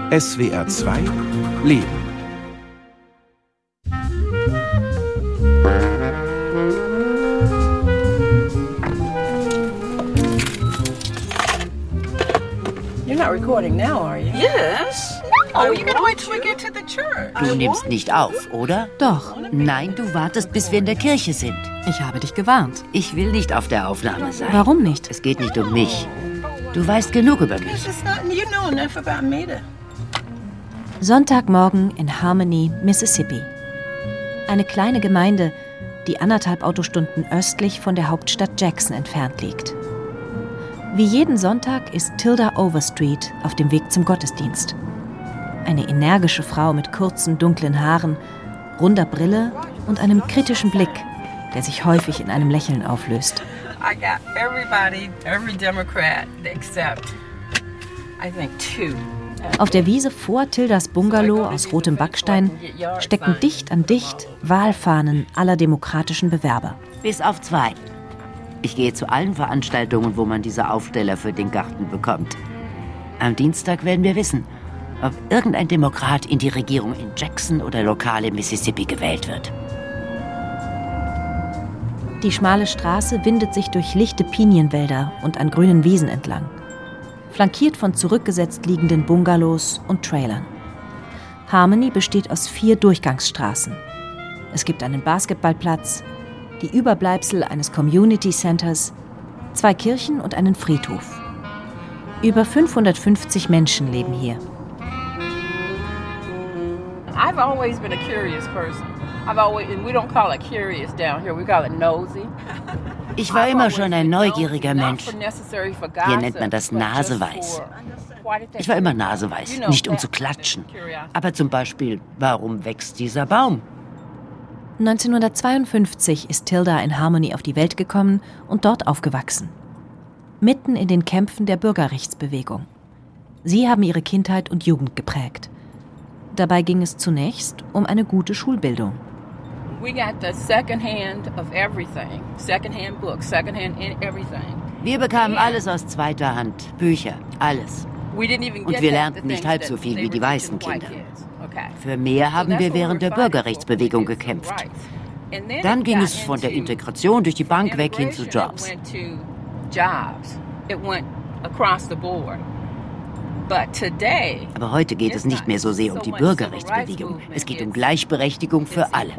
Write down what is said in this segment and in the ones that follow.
SWR 2 Leben. You're not recording now, are you? Yes. Oh, you're gonna wait till we get to the church. Du nimmst nicht auf, oder? Doch, Nein, du wartest, bis wir in der Kirche sind. ich habe dich gewarnt. Ich will nicht auf der Aufnahme sein. Warum nicht? Es geht nicht um mich. Du weißt genug über mich. It's not, you know enough about me to... Sonntagmorgen in Harmony, Mississippi. Eine kleine Gemeinde, die 1,5 Autostunden östlich von der Hauptstadt Jackson entfernt liegt. Wie jeden Sonntag ist Tilda Overstreet auf dem Weg zum Gottesdienst. Eine energische Frau mit kurzen, dunklen Haaren, runder Brille und einem kritischen Blick, der sich häufig in einem Lächeln auflöst. I got every Democrat except, I think, 2. Auf der Wiese vor Tildas Bungalow aus rotem Backstein stecken dicht an dicht Wahlfahnen aller demokratischen Bewerber. Bis auf 2. Ich gehe zu allen Veranstaltungen, wo man diese Aufsteller für den Garten bekommt. Am Dienstag werden wir wissen, ob irgendein Demokrat in die Regierung in Jackson oder lokal in Mississippi gewählt wird. Die schmale Straße windet sich durch lichte Pinienwälder und an grünen Wiesen entlang, flankiert von zurückgesetzt liegenden Bungalows und Trailern. Harmony besteht aus 4 Durchgangsstraßen. Es gibt einen Basketballplatz, die Überbleibsel eines Community Centers, 2 Kirchen und einen Friedhof. Über 550 Menschen leben hier. I've always been a curious person. And we don't call it curious down here, we call it nosy. Ich war immer schon ein neugieriger Mensch. Hier nennt man das naseweiß. Ich war immer naseweiß, nicht um zu klatschen. Aber zum Beispiel, warum wächst dieser Baum? 1952 ist Tilda in Harmony auf die Welt gekommen und dort aufgewachsen. Mitten in den Kämpfen der Bürgerrechtsbewegung. Sie haben ihre Kindheit und Jugend geprägt. Dabei ging es zunächst um eine gute Schulbildung. We got the second-hand of everything. Second-hand books, second-hand everything. Wir bekamen alles aus zweiter Hand, Bücher, alles. Und wir lernten nicht halb so viel wie die weißen Kinder. Für mehr haben wir während der Bürgerrechtsbewegung gekämpft. Dann ging es von der Integration durch die Bank weg hin zu Jobs. Aber heute geht es nicht mehr so sehr um die Bürgerrechtsbewegung. Es geht um Gleichberechtigung für alle.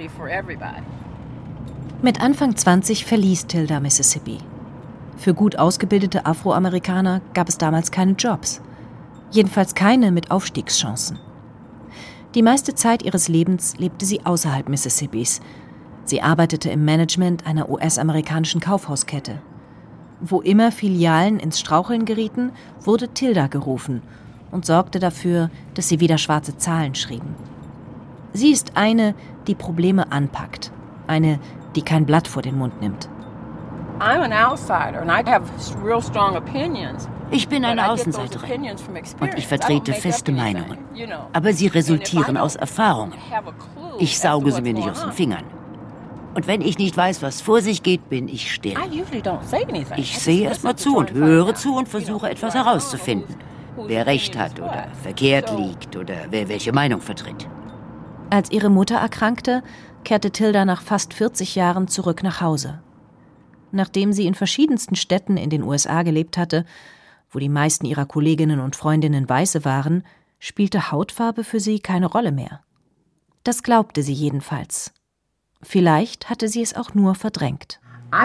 Mit Anfang 20 verließ Tilda Mississippi. Für gut ausgebildete Afroamerikaner gab es damals keine Jobs. Jedenfalls keine mit Aufstiegschancen. Die meiste Zeit ihres Lebens lebte sie außerhalb Mississippis. Sie arbeitete im Management einer US-amerikanischen Kaufhauskette. Wo immer Filialen ins Straucheln gerieten, wurde Tilda gerufen und sorgte dafür, dass sie wieder schwarze Zahlen schrieben. Sie ist eine, die Probleme anpackt. Eine, die kein Blatt vor den Mund nimmt. I'm an outsider and I have real strong opinions. Ich bin eine Außenseiterin und ich vertrete feste Meinungen. Aber sie resultieren aus Erfahrungen. Ich sauge sie mir nicht aus den Fingern. Und wenn ich nicht weiß, was vor sich geht, bin ich still. Ich sehe erst mal zu und höre zu und versuche etwas herauszufinden. Wer recht hat oder verkehrt liegt oder wer welche Meinung vertritt. Als ihre Mutter erkrankte, kehrte Tilda nach fast 40 Jahren zurück nach Hause. Nachdem sie in verschiedensten Städten in den USA gelebt hatte, wo die meisten ihrer Kolleginnen und Freundinnen Weiße waren, spielte Hautfarbe für sie keine Rolle mehr. Das glaubte sie jedenfalls. Vielleicht hatte sie es auch nur verdrängt.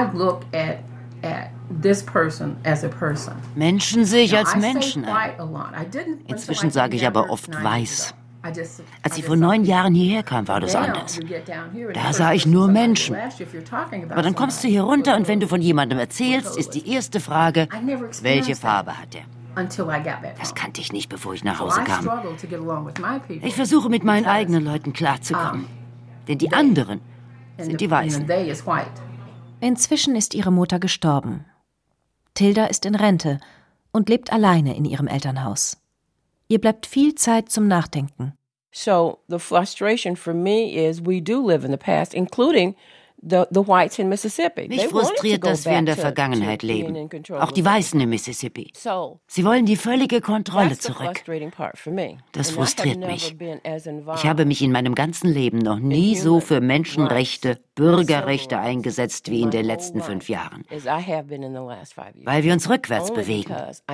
Menschen sehe ich als Menschen an. Inzwischen sage ich aber oft weiß. Als ich vor 9 Jahren hierher kam, war das anders. Da sah ich nur Menschen. Aber dann kommst du hier runter und wenn du von jemandem erzählst, ist die erste Frage, welche Farbe hat er? Das kannte ich nicht, bevor ich nach Hause kam. Ich versuche mit meinen eigenen Leuten klarzukommen. Denn die anderen sind die Weißen. Inzwischen ist ihre Mutter gestorben. Tilda ist in Rente und lebt alleine in ihrem Elternhaus. Ihr bleibt viel Zeit zum Nachdenken. So the frustration for me is we do live in the past, including Mich frustriert, dass wir in der Vergangenheit leben. Auch die Weißen in Mississippi. Sie wollen die völlige Kontrolle zurück. Das frustriert mich. Ich habe mich in meinem ganzen Leben noch nie so für Menschenrechte, Bürgerrechte eingesetzt wie in den letzten 5 Jahren. Weil wir uns rückwärts bewegen.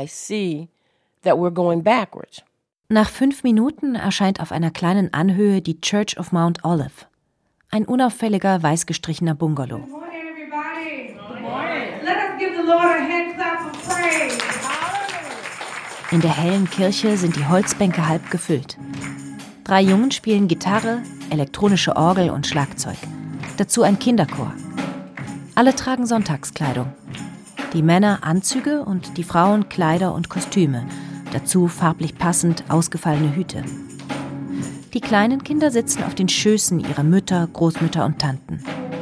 Nach 5 Minuten erscheint auf einer kleinen Anhöhe die Church of Mount Olive. Ein unauffälliger, weiß gestrichener Bungalow. In der hellen Kirche sind die Holzbänke halb gefüllt. 3 Jungen spielen Gitarre, elektronische Orgel und Schlagzeug. Dazu ein Kinderchor. Alle tragen Sonntagskleidung. Die Männer Anzüge und die Frauen Kleider und Kostüme. Dazu farblich passend ausgefallene Hüte. Die kleinen Kinder sitzen auf den Schößen ihrer Mütter, Großmütter und Tanten.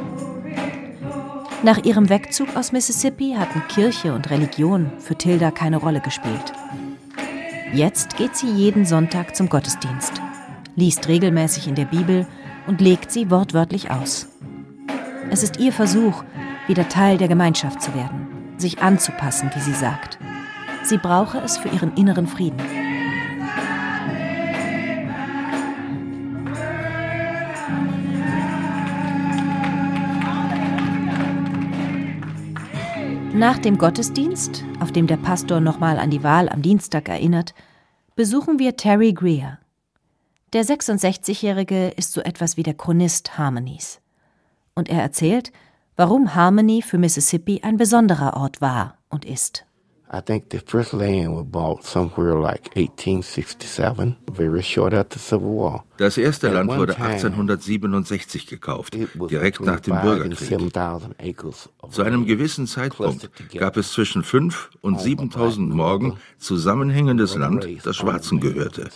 Nach ihrem Wegzug aus Mississippi hatten Kirche und Religion für Tilda keine Rolle gespielt. Jetzt geht sie jeden Sonntag zum Gottesdienst, liest regelmäßig in der Bibel und legt sie wortwörtlich aus. Es ist ihr Versuch, wieder Teil der Gemeinschaft zu werden, sich anzupassen, wie sie sagt. Sie brauche es für ihren inneren Frieden. Nach dem Gottesdienst, auf dem der Pastor nochmal an die Wahl am Dienstag erinnert, besuchen wir Terry Greer. Der 66-Jährige ist so etwas wie der Chronist Harmonies. Und er erzählt, warum Harmony für Mississippi ein besonderer Ort war und ist. I think the first land was bought somewhere like 1867, very short after the Civil War. Das erste Land wurde 1867 gekauft, direkt nach dem Bürgerkrieg. Zu einem gewissen Zeitpunkt gab es zwischen 5.000 und 7.000 Morgen zusammenhängendes Land, das Schwarzen gehörte.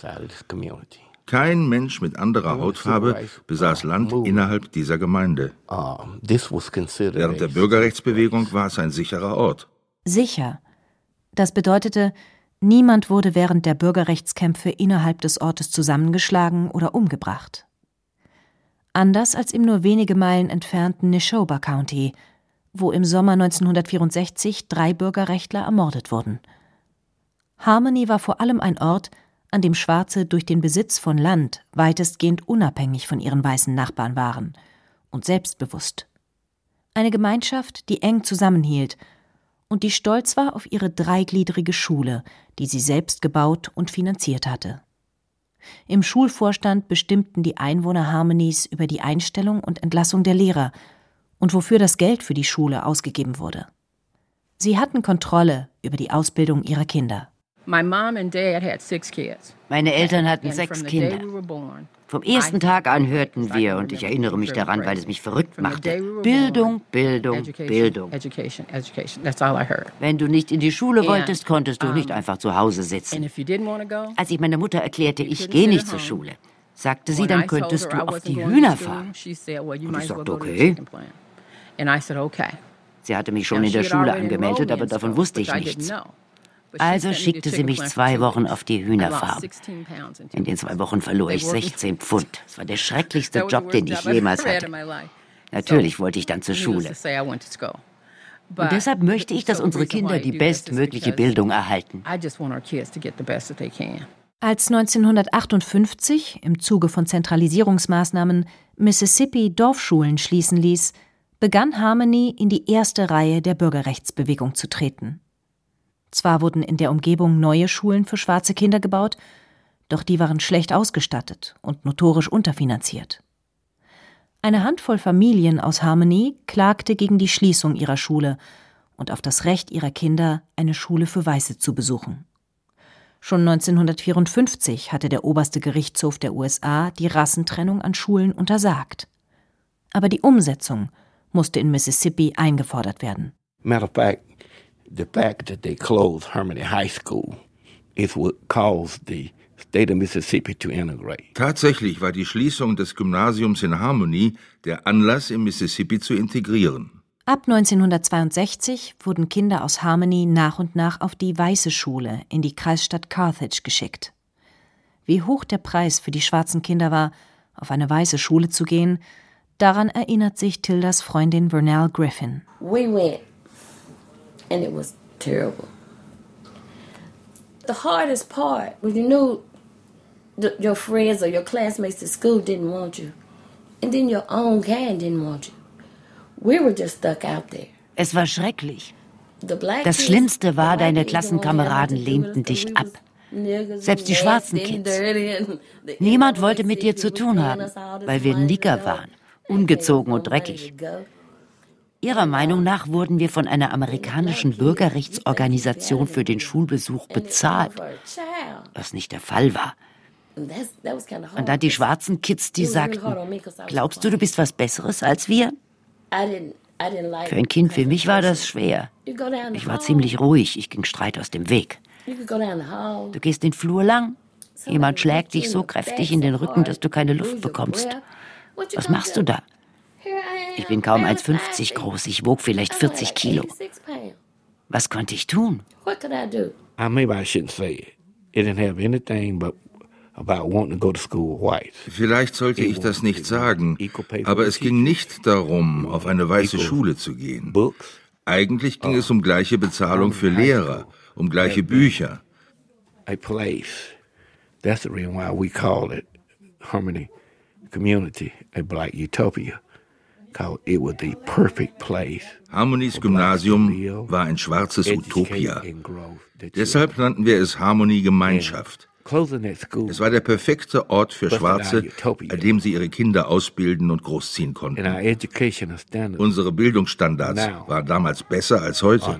Kein Mensch mit anderer Hautfarbe besaß Land innerhalb dieser Gemeinde. Während der Bürgerrechtsbewegung war es ein sicherer Ort. Sicher. Das bedeutete, niemand wurde während der Bürgerrechtskämpfe innerhalb des Ortes zusammengeschlagen oder umgebracht. Anders als im nur wenige Meilen entfernten Neshoba County, wo im Sommer 1964 3 Bürgerrechtler ermordet wurden. Harmony war vor allem ein Ort, an dem Schwarze durch den Besitz von Land weitestgehend unabhängig von ihren weißen Nachbarn waren und selbstbewusst. Eine Gemeinschaft, die eng zusammenhielt und die stolz war auf ihre 3gliedrige Schule, die sie selbst gebaut und finanziert hatte. Im Schulvorstand bestimmten die Einwohner Harmonies über die Einstellung und Entlassung der Lehrer und wofür das Geld für die Schule ausgegeben wurde. Sie hatten Kontrolle über die Ausbildung ihrer Kinder. Meine Eltern hatten 6 Kinder. Vom ersten Tag an hörten wir, und ich erinnere mich daran, weil es mich verrückt machte, Bildung, Bildung, Bildung. Wenn du nicht in die Schule wolltest, konntest du nicht einfach zu Hause sitzen. Als ich meiner Mutter erklärte, ich gehe nicht zur Schule, sagte sie, dann könntest du auf die Hühner fahren. Und ich sagte, okay. Sie hatte mich schon in der Schule angemeldet, aber davon wusste ich nichts. Also schickte sie mich 2 Wochen auf die Hühnerfarm. In den 2 Wochen verlor ich 16 Pfund. Das war der schrecklichste Job, den ich jemals hatte. Natürlich wollte ich dann zur Schule. Und deshalb möchte ich, dass unsere Kinder die bestmögliche Bildung erhalten. Als 1958 im Zuge von Zentralisierungsmaßnahmen Mississippi Dorfschulen schließen ließ, begann Harmony in die erste Reihe der Bürgerrechtsbewegung zu treten. Zwar wurden in der Umgebung neue Schulen für schwarze Kinder gebaut, doch die waren schlecht ausgestattet und notorisch unterfinanziert. Eine Handvoll Familien aus Harmony klagte gegen die Schließung ihrer Schule und auf das Recht ihrer Kinder, eine Schule für Weiße zu besuchen. Schon 1954 hatte der oberste Gerichtshof der USA die Rassentrennung an Schulen untersagt. Aber die Umsetzung musste in Mississippi eingefordert werden. Matter of fact, the fact that they closed Harmony High School is what caused the state of Mississippi to integrate. Tatsächlich war die Schließung des Gymnasiums in Harmony der Anlass, in Mississippi zu integrieren. Ab 1962 wurden Kinder aus Harmony nach und nach auf die Weiße Schule in die Kreisstadt Carthage geschickt. Wie hoch der Preis für die schwarzen Kinder war, auf eine weiße Schule zu gehen, Daran erinnert sich Tildas Freundin Vernell Griffin. We went and it was terrible. The hardest part was you knew your friends or your classmates at school didn't want you. And then your own kind didn't want you. We were just stuck out there. Es war schrecklich. Das Schlimmste war, deine Klassenkameraden lehnten dich ab. Selbst die schwarzen Kids. Niemand wollte mit dir zu tun haben, weil wir Nigger waren, ungezogen und dreckig. Ihrer Meinung nach wurden wir von einer amerikanischen Bürgerrechtsorganisation für den Schulbesuch bezahlt, was nicht der Fall war. Und dann die schwarzen Kids, die sagten, glaubst du, du bist was Besseres als wir? Für ein Kind wie mich war das schwer. Ich war ziemlich ruhig, ich ging Streit aus dem Weg. Du gehst den Flur lang, jemand schlägt dich so kräftig in den Rücken, dass du keine Luft bekommst. Was machst du da? Ich bin kaum 1,50 groß, ich wog vielleicht 40 Kilo. Was konnte ich tun? Maybe I shouldn't say it. It didn't have anything but about wanting to go to school white. Vielleicht sollte ich das nicht sagen, aber es ging nicht darum, auf eine weiße Schule zu gehen. Eigentlich ging es um gleiche Bezahlung für Lehrer, um gleiche Bücher. A place. That's the reason why we call it Harmony Community, a Black Utopia. It was the perfect place. Harmonies Gymnasium war ein schwarzes Utopia. Deshalb nannten wir es Harmony Gemeinschaft. Es war der perfekte Ort für Schwarze, an dem sie ihre Kinder ausbilden und großziehen konnten. Unsere Bildungsstandards waren damals besser als heute.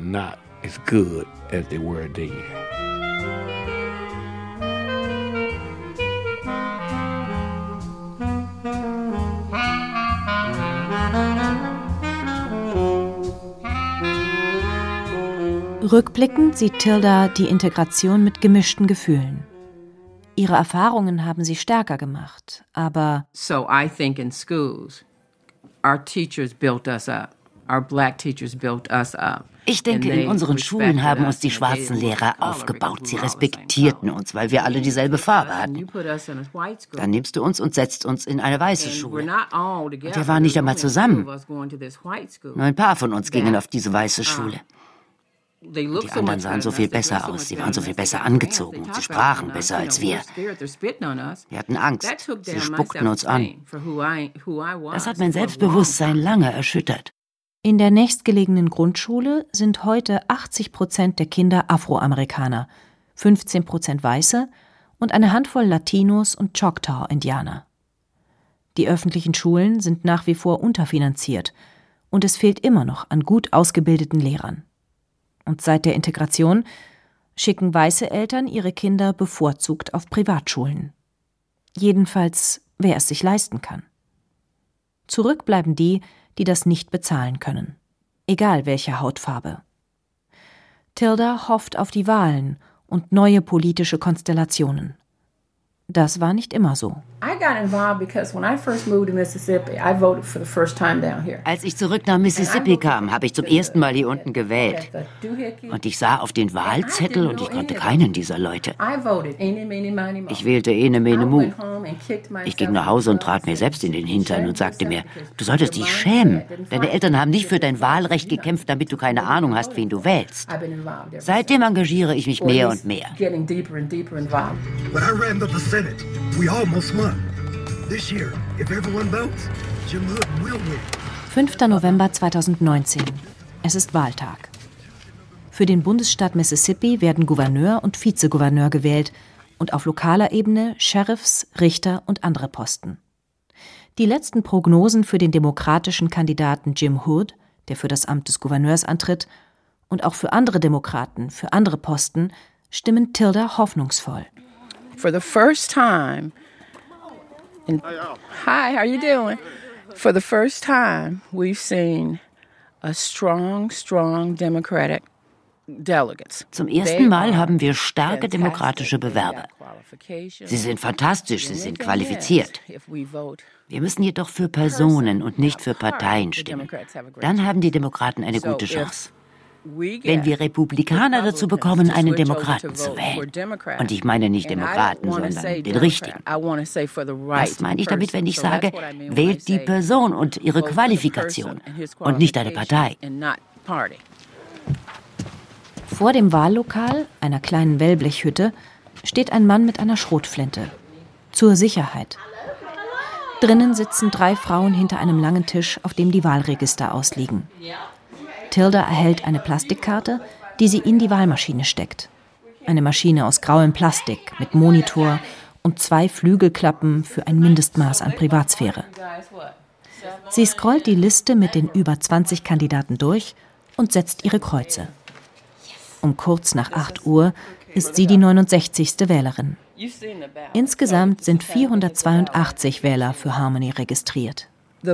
Rückblickend sieht Tilda die Integration mit gemischten Gefühlen. Ihre Erfahrungen haben sie stärker gemacht, aber So I think in schools, our teachers built us up. Our black teachers built us up. Ich denke, in unseren Schulen haben uns die schwarzen Lehrer aufgebaut. Sie respektierten uns, weil wir alle dieselbe Farbe hatten. Dann nimmst du uns und setzt uns in eine weiße Schule. Und wir waren nicht einmal zusammen. Nur ein paar von uns gingen auf diese weiße Schule. Die anderen sahen so viel besser aus, sie waren so viel besser angezogen, sie sprachen besser als wir. Wir hatten Angst, sie spuckten uns an. Das hat mein Selbstbewusstsein lange erschüttert. In der nächstgelegenen Grundschule sind heute 80% der Kinder Afroamerikaner, 15% Weiße und eine Handvoll Latinos und Choctaw-Indianer. Die öffentlichen Schulen sind nach wie vor unterfinanziert und es fehlt immer noch an gut ausgebildeten Lehrern. Und seit der Integration schicken weiße Eltern ihre Kinder bevorzugt auf Privatschulen. Jedenfalls, wer es sich leisten kann. Zurück bleiben die, die das nicht bezahlen können. Egal welcher Hautfarbe. Tilda hofft auf die Wahlen und neue politische Konstellationen. Das war nicht immer so. Als ich zurück nach Mississippi kam, habe ich zum ersten Mal hier unten gewählt. Und ich sah auf den Wahlzettel und ich konnte keinen dieser Leute. Ich wählte Ene Mene Mu. Ich ging nach Hause und trat mir selbst in den Hintern und sagte mir, du solltest dich schämen. Deine Eltern haben nicht für dein Wahlrecht gekämpft, damit du keine Ahnung hast, wen du wählst. Seitdem engagiere ich mich mehr und mehr. But I ran up the Senate. We almost won. This year, if everyone votes, Jim Hood will win. 5. November 2019. Es ist Wahltag. Für den Bundesstaat Mississippi werden Gouverneur und Vizegouverneur gewählt und auf lokaler Ebene Sheriffs, Richter und andere Posten. Die letzten Prognosen für den demokratischen Kandidaten Jim Hood, der für das Amt des Gouverneurs antritt, und auch für andere Demokraten, für andere Posten, stimmen Tilda hoffnungsvoll. For the first time, hi, how you doing? For the first time, we've seen a strong Democratic delegates. Zum ersten Mal haben wir starke demokratische Bewerber. Sie sind fantastisch, sie sind qualifiziert. Wir müssen jedoch für Personen und nicht für Parteien stimmen. Dann haben die Demokraten eine gute Chance. wenn wir Republikaner dazu bekommen, einen Demokraten zu wählen. Und ich meine nicht Demokraten, sondern den richtigen. Was meine ich damit, wenn ich sage, wählt die Person und ihre Qualifikation und nicht eine Partei? Vor dem Wahllokal, einer kleinen Wellblechhütte, steht ein Mann mit einer Schrotflinte. Zur Sicherheit. Drinnen sitzen 3 Frauen hinter einem langen Tisch, auf dem die Wahlregister ausliegen. Tilda erhält eine Plastikkarte, die sie in die Wahlmaschine steckt. Eine Maschine aus grauem Plastik mit Monitor und 2 Flügelklappen für ein Mindestmaß an Privatsphäre. Sie scrollt die Liste mit den über 20 Kandidaten durch und setzt ihre Kreuze. Um kurz nach 8 Uhr ist sie die 69. Wählerin. Insgesamt sind 482 Wähler für Harmony registriert. Die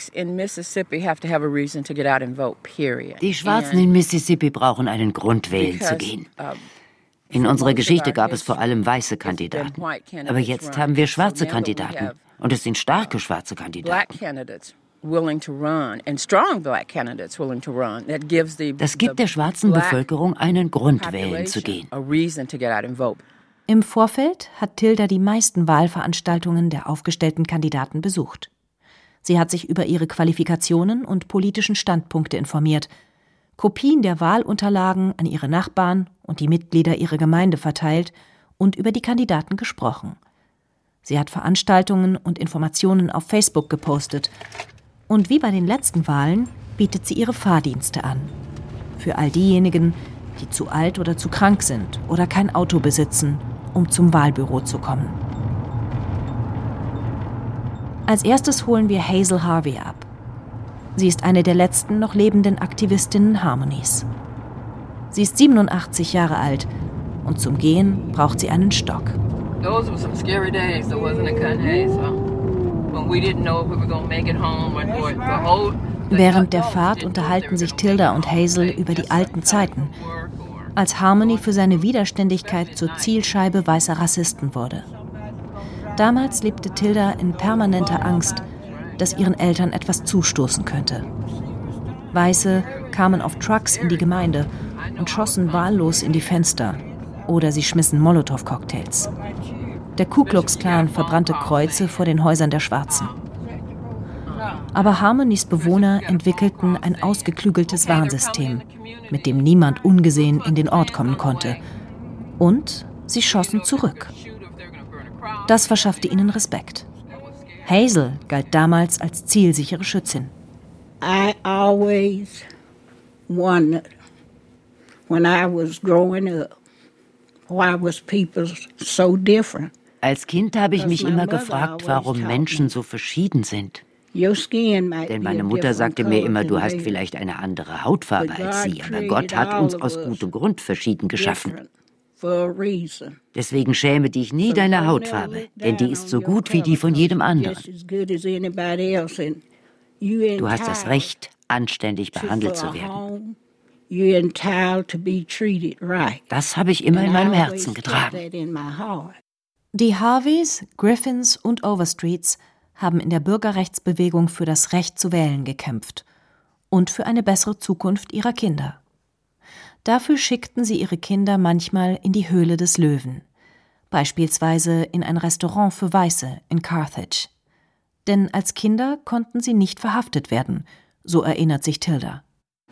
Schwarzen in Mississippi brauchen einen Grund, wählen zu gehen. In unserer Geschichte gab es vor allem weiße Kandidaten. Aber jetzt haben wir schwarze Kandidaten. Und es sind starke schwarze Kandidaten. Das gibt der schwarzen Bevölkerung einen Grund, wählen zu gehen. Im Vorfeld hat Tilda die meisten Wahlveranstaltungen der aufgestellten Kandidaten besucht. Sie hat sich über ihre Qualifikationen und politischen Standpunkte informiert, Kopien der Wahlunterlagen an ihre Nachbarn und die Mitglieder ihrer Gemeinde verteilt und über die Kandidaten gesprochen. Sie hat Veranstaltungen und Informationen auf Facebook gepostet. Und wie bei den letzten Wahlen bietet sie ihre Fahrdienste an. Für all diejenigen, die zu alt oder zu krank sind oder kein Auto besitzen, um zum Wahlbüro zu kommen. Als erstes holen wir Hazel Harvey ab. Sie ist eine der letzten noch lebenden Aktivistinnen Harmonys. Sie ist 87 Jahre alt und zum Gehen braucht sie einen Stock. Those were some scary days, though, wasn't it, Kanye? So, when we didn't know if we were going to make it home or the whole... Während der Fahrt unterhalten sich Tilda und Hazel über die alten Zeiten, als Harmony für seine Widerständigkeit zur Zielscheibe weißer Rassisten wurde. Damals lebte Tilda in permanenter Angst, dass ihren Eltern etwas zustoßen könnte. Weiße kamen auf Trucks in die Gemeinde und schossen wahllos in die Fenster oder sie schmissen Molotow-Cocktails. Der Ku Klux Klan verbrannte Kreuze vor den Häusern der Schwarzen. Aber Harmonys Bewohner entwickelten ein ausgeklügeltes Warnsystem, mit dem niemand ungesehen in den Ort kommen konnte. Und sie schossen zurück. Das verschaffte ihnen Respekt. Hazel galt damals als zielsichere Schützin. I always wondered, when I was growing up, why was people so different? Als Kind habe ich mich immer gefragt, warum Menschen so verschieden sind. Denn meine Mutter sagte mir immer, du hast vielleicht eine andere Hautfarbe als sie, aber Gott hat uns aus gutem Grund verschieden geschaffen. Deswegen schäme dich nie deiner Hautfarbe, denn die ist so gut wie die von jedem anderen. Du hast das Recht, anständig behandelt zu werden. Das habe ich immer in meinem Herzen getragen. Die Harveys, Griffins und Overstreets haben in der Bürgerrechtsbewegung für das Recht zu wählen gekämpft und für eine bessere Zukunft ihrer Kinder. Dafür schickten sie ihre Kinder manchmal in die Höhle des Löwen, beispielsweise in ein Restaurant für Weiße in Carthage. Denn als Kinder konnten sie nicht verhaftet werden, so erinnert sich Tilda.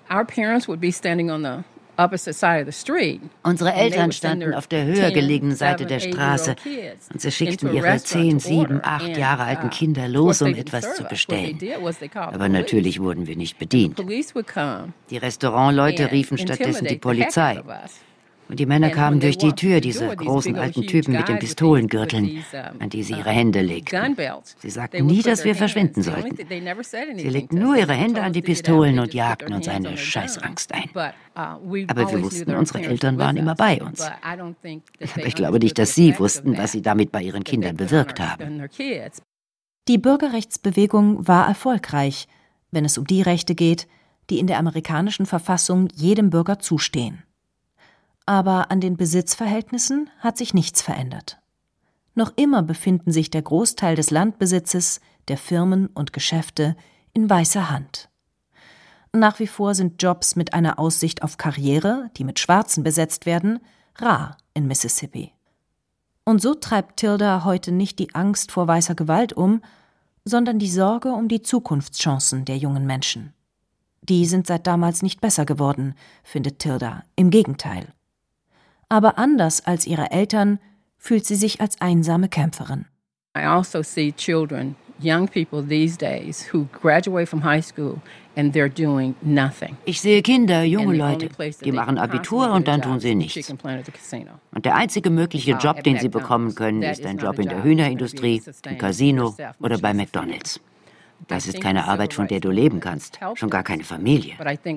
Unsere Eltern standen auf der höher gelegenen Seite der Straße und sie schickten ihre 10, 7, 8 Jahre alten Kinder los, um etwas zu bestellen. Aber natürlich wurden wir nicht bedient. Die Restaurantleute riefen stattdessen die Polizei. Und die Männer kamen durch die Tür, diese großen alten Typen mit den Pistolengürteln, an die sie ihre Hände legten. Sie sagten nie, dass wir verschwinden sollten. Sie legten nur ihre Hände an die Pistolen und jagten uns eine Scheißangst ein. Aber wir wussten, unsere Eltern waren immer bei uns. Aber ich glaube nicht, dass sie wussten, was sie damit bei ihren Kindern bewirkt haben. Die Bürgerrechtsbewegung war erfolgreich, wenn es um die Rechte geht, die in der amerikanischen Verfassung jedem Bürger zustehen. Aber an den Besitzverhältnissen hat sich nichts verändert. Noch immer befinden sich der Großteil des Landbesitzes, der Firmen und Geschäfte in weißer Hand. Nach wie vor sind Jobs mit einer Aussicht auf Karriere, die mit Schwarzen besetzt werden, rar in Mississippi. Und so treibt Tilda heute nicht die Angst vor weißer Gewalt um, sondern die Sorge um die Zukunftschancen der jungen Menschen. Die sind seit damals nicht besser geworden, findet Tilda, im Gegenteil. Aber anders als ihre Eltern fühlt sie sich als einsame Kämpferin. I also see children, young people these days who graduate from high school and they're doing nothing. Ich sehe Kinder, junge Leute, die machen Abitur und dann tun sie nichts. Und der einzige mögliche Job, den sie bekommen können, ist ein Job in der Hühnerindustrie, im Casino oder bei McDonald's. Das ist keine Arbeit, von der du leben kannst, schon gar keine Familie.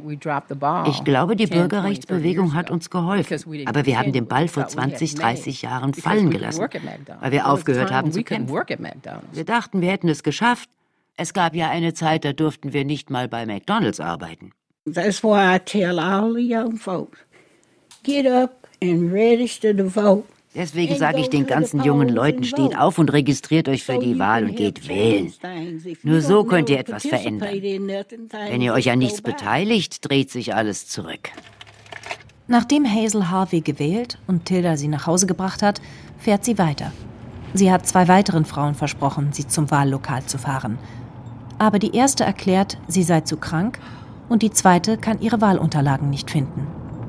Ich glaube, die Bürgerrechtsbewegung hat uns geholfen, aber wir haben den Ball vor 20, 30 Jahren fallen gelassen, weil wir aufgehört haben zu kämpfen. Wir dachten, wir hätten es geschafft. Es gab ja eine Zeit, da durften wir nicht mal bei McDonald's arbeiten. That's why I tell all the young folks, get up and register to vote. Deswegen sage ich den ganzen jungen Leuten, steht auf und registriert euch für die Wahl und geht wählen. Nur so könnt ihr etwas verändern. Wenn ihr euch an nichts beteiligt, dreht sich alles zurück. Nachdem Hazel Harvey gewählt und Tilda sie nach Hause gebracht hat, fährt sie weiter. Sie hat 2 weiteren Frauen versprochen, sie zum Wahllokal zu fahren. Aber die erste erklärt, sie sei zu krank und die zweite kann ihre Wahlunterlagen nicht finden.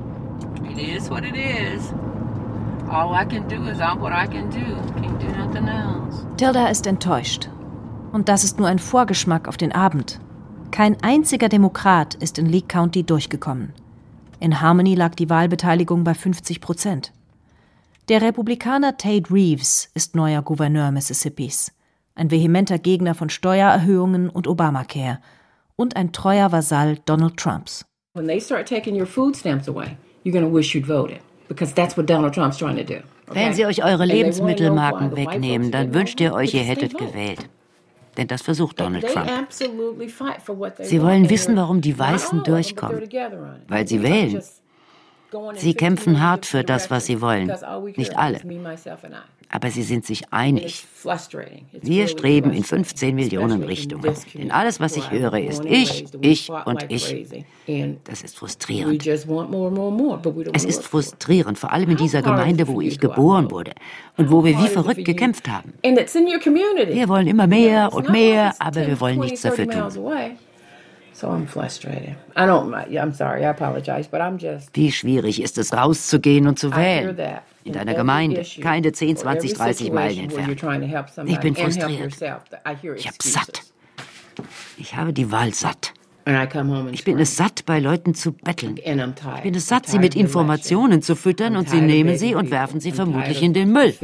It is what it is. All I can do is what I can do. Can't do nothing else. Tilda ist enttäuscht. Und das ist nur ein Vorgeschmack auf den Abend. Kein einziger Demokrat ist in Lee County durchgekommen. In Harmony lag die Wahlbeteiligung bei 50%. Der Republikaner Tate Reeves ist neuer Gouverneur Mississippis. Ein vehementer Gegner von Steuererhöhungen und Obamacare. Und ein treuer Vasall Donald Trumps. When they start taking your food stamps away, you're going to wish you'd voted. Because that's what Donald Trump's trying to do. Okay? Wenn sie euch eure Lebensmittelmarken wegnehmen, dann wünscht ihr euch, ihr hättet gewählt. Denn das versucht Donald Trump. Sie wollen wissen, warum die Weißen durchkommen. Weil sie wählen. Sie kämpfen hart für das, was sie wollen. Nicht alle. Aber sie sind sich einig. Wir streben in 15 Millionen Richtungen. Denn alles, was ich höre, ist ich und ich. Das ist frustrierend. Es ist frustrierend, vor allem in dieser Gemeinde, wo ich geboren wurde und wo wir wie verrückt gekämpft haben. Wir wollen immer mehr und mehr, aber wir wollen nichts dafür tun. Wie schwierig ist es, rauszugehen und zu wählen? In einer Gemeinde, keine 10, 20, 30 Meilen entfernt. Ich bin frustriert. Ich habe satt. Ich habe die Wahl satt. Ich bin es satt, bei Leuten zu betteln. Ich bin es satt, sie mit Informationen zu füttern und sie nehmen sie und werfen sie vermutlich in den Müll.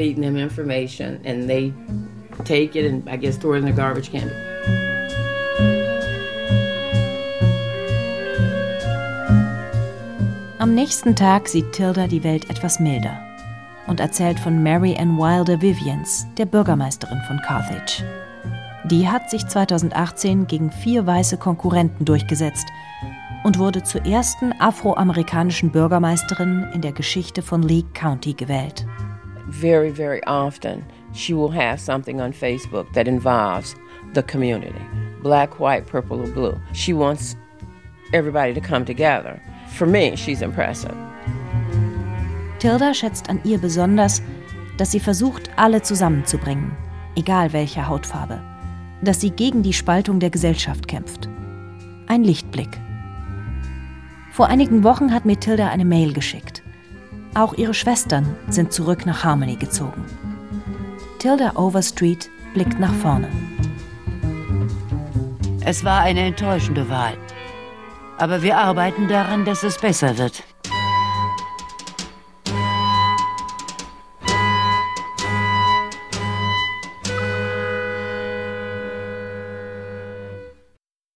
Am nächsten Tag sieht Tilda die Welt etwas milder und erzählt von Mary Ann Wilder Vivians, der Bürgermeisterin von Carthage. Die hat sich 2018 gegen 4 weiße Konkurrenten durchgesetzt und wurde zur ersten afroamerikanischen Bürgermeisterin in der Geschichte von Lee County gewählt. Very, very often she will have something on Facebook that involves the community. Black, white, purple or blue. She wants everybody to come together. For me, she's impressive. Tilda schätzt an ihr besonders, dass sie versucht, alle zusammenzubringen, egal welcher Hautfarbe. Dass sie gegen die Spaltung der Gesellschaft kämpft. Ein Lichtblick. Vor einigen Wochen hat mir Tilda eine Mail geschickt. Auch ihre Schwestern sind zurück nach Harmony gezogen. Tilda Overstreet blickt nach vorne. Es war eine enttäuschende Wahl. Aber wir arbeiten daran, dass es besser wird.